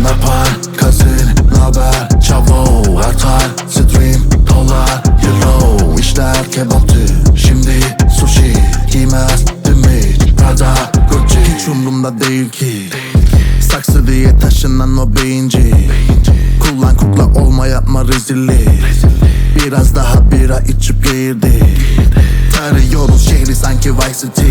Napar, kazin, naber, çavo, artar, stream, dolar, euro. İşler kebaptı, şimdi sushi. Giymez demir, Prada, Gucci. Hiç umrumda değil ki saksı diye taşınan o beyinci. Kullan kukla olma, yapma rezillik. Biraz daha bira içip geğirdi. Tarıyoruz şehri sanki Vice City.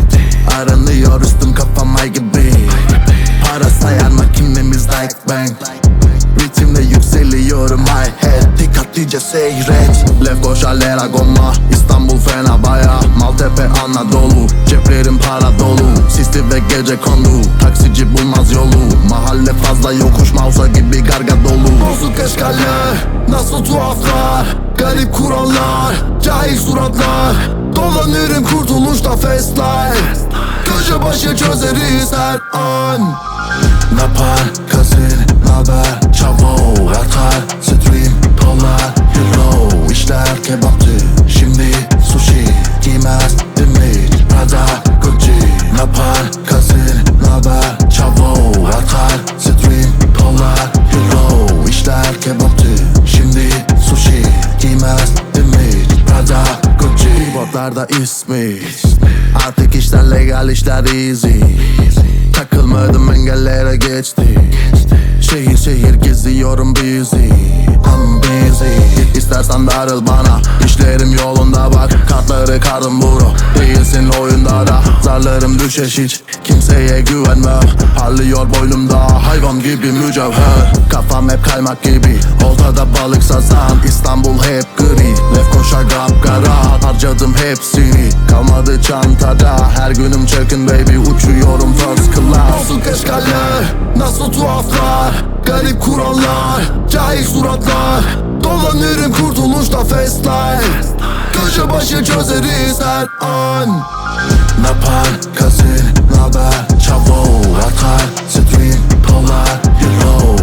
Aranıyor üstüm kafam ay gibi. Para sayan makinemiz like bank. Ritimle yükseliyorum hi-hat. Dikkatlice seyret. Lefkoşa gomma, İstanbul fena baya. Maltepe Anadolu, ceplerim para dolu. Sisli ve gece kondu, taksici bulmaz yolu. Mahalle fazla yokuş, Mausa gibi garga dolu. Bozuk eşkaller, nasıl tuhaflar. Garip kurallar, cahil suratlar. Dolanırım kurtuluşta fast life. Köşe başı çözeriz her an. Napar, kazin, naber, çavo, artar, stream, dolar, euro. İşler kebaptı, şimdi sushi. Giymez demir, Prada, Gucci. Napar, kazin, naber, çavo, artar, stream, dolar, euro. İşler kebaptı, şimdi sushi. Giymez demir, Prada, Gucci. Botlarda ismi, artık işler legal, işler easy. Takılmadım, engellere geçti. Şehir şehir geziyorum busy. I'm busy. Git istersen darıl bana, işlerim yolunda bak. Kartları kardım bro, değilsin oyunda da. Zarlarım düşeş hiç, kimseye güvenmem. Parlıyor boynumda hayvan gibi mücevher. Kafam hep kaymak gibi, oltada balık sazan. İstanbul hep gri, Lefkoşa kapkara. Harcadım hepsini, kalmadı çantada. Her günüm check-in baby, uçuyorum first class. Nasıl keşkaller, nasıl tuhaflar. Garip kurallar, cahil suratlar. Dolanırım kurtuluşta fast life. Köşe başı çözeriz her an. Napar, kazin, naber, çavo, artar, stream, dolar, euro.